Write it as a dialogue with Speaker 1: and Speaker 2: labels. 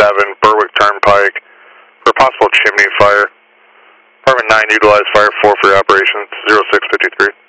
Speaker 1: Berwick Turnpike for a possible chimney fire. Department 9 utilize Fire 4 for your operations, 0653.